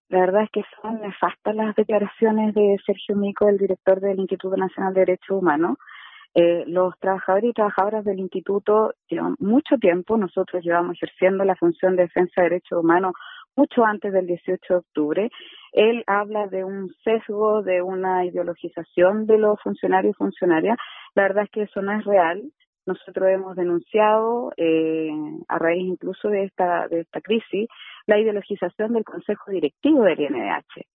La verdad es que son nefastas las declaraciones de Sergio Mico, el director del Instituto Nacional de Derechos Humanos. Los trabajadores y trabajadoras del instituto llevan mucho tiempo, nosotros llevamos ejerciendo la función de defensa de derechos humanos mucho antes del 18 de octubre. Él habla de un sesgo, de una ideologización de los funcionarios y funcionarias. La verdad es que eso no es real. Nosotros hemos denunciado, a raíz incluso de esta crisis, la ideologización del Consejo Directivo del INDH.